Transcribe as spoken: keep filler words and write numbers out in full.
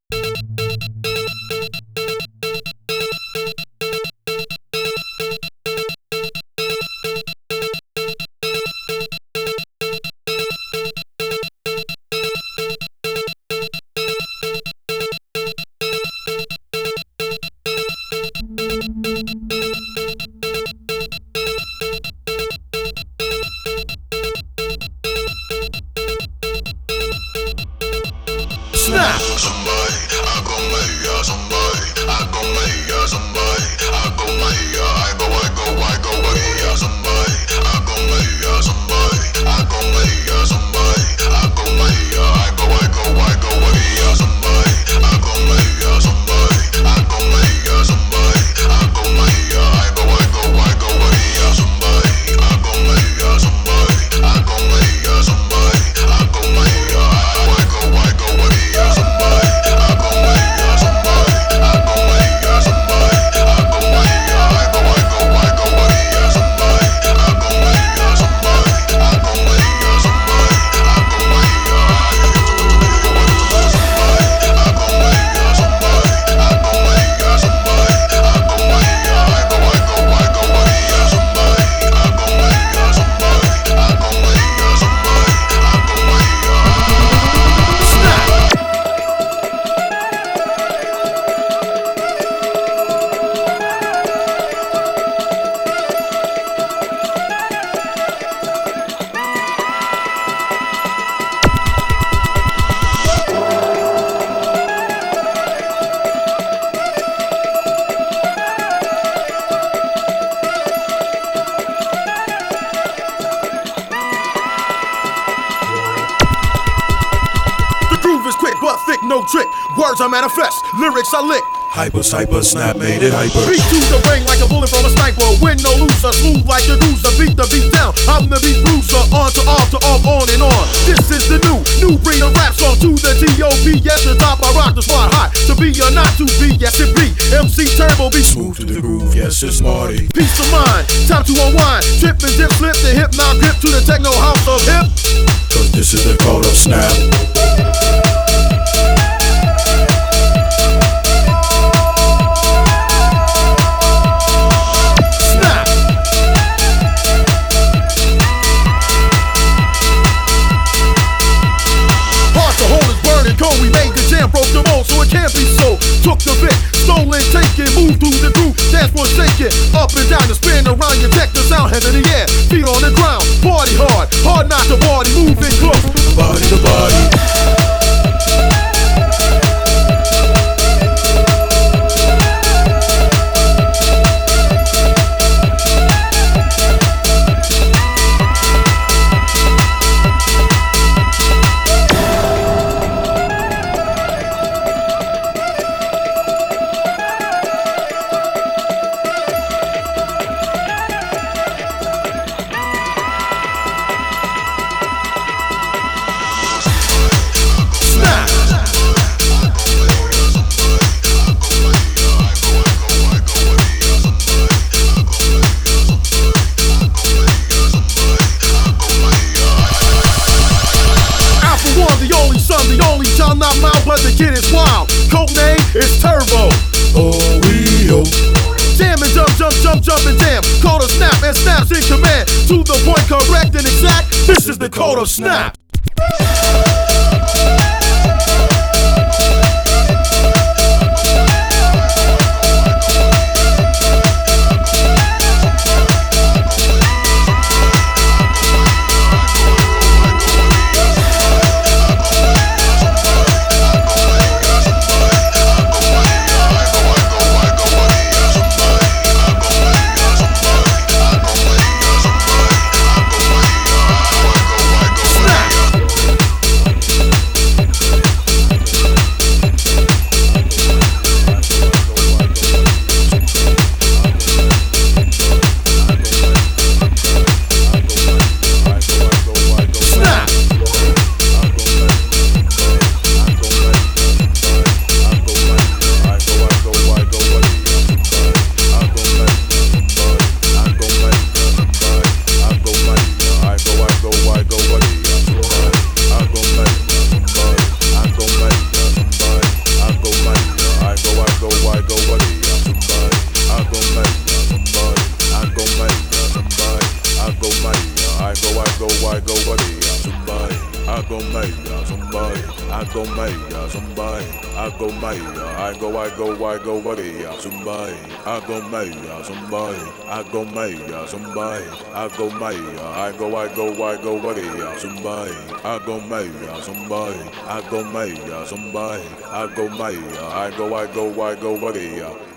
Snap! Somebody, I go mega, somebody, I go mega, somebody, I go mega, I go, I go, I go mega, somebody, I go mega, somebody, I go mega, somebody, I go mega, I go, I go, I go mega, somebody, I go mega, somebody, I go mega, somebody, I go mega, I go, I go, I go mega, somebody, I go mega, somebody, I go mega, somebody, I go mega, I go, I go, I go mega. Somebody, I go mega, somebody, I go mega, somebody, I go mega, I go, I go, I go mega, somebody, I go mega, somebody, I go mega, somebody, I go mega, I go mega, somebody, I go mega, somebody, I go mega, I go, I go, I go mega, somebody, I go mega, somebody, I go mega, somebody, I go mega. Snap! Quick but thick, no trick. Words I manifest, lyrics I lick. Hyper, hyper, snap made it hyper. Beat to the ring like a bullet from a sniper. Win no loser, smooth like the loser. Beat the beat down, I'm the beat bruiser. On to off to off, on and on. This is the new, new breed of rap song to the T O P. Yes, the top I rock the spot high. To be or not to be, yes it be. M C Turbo be Smooth to the groove, yes it's Marty. Peace of mind, time to unwind. Trip and dip, slip the hip, now grip to the techno house of hip. Cause this is the code of snap. We made the jam, broke the mold, so it can't be so. Took the bit, stolen, taken, moved through the groove, dance floor shaking, up and down and spin around. You check the sound, head in the air, feet on the ground, party hard, hard not to party, moving close, body to body. The only child not mine, but the kid is wild. Code name is Turbo. Oh, we oh. Jam and jump, jump, jump, jump and jam. Code of snap and snaps in command. To the point, correct and exact. This is the code of snap. I go, Maria, somebody. I go, Maria, somebody. I go, Maria, somebody. I go, Maria. I go, I go, I go, Maria, somebody. I go, Maria, somebody. I go, Maria, somebody. I go, Maria. I go, I go, I go, Maria, somebody. I go, Maria, somebody. I go, Maria, somebody. I go, Maria. I go, I go, I go, Maria.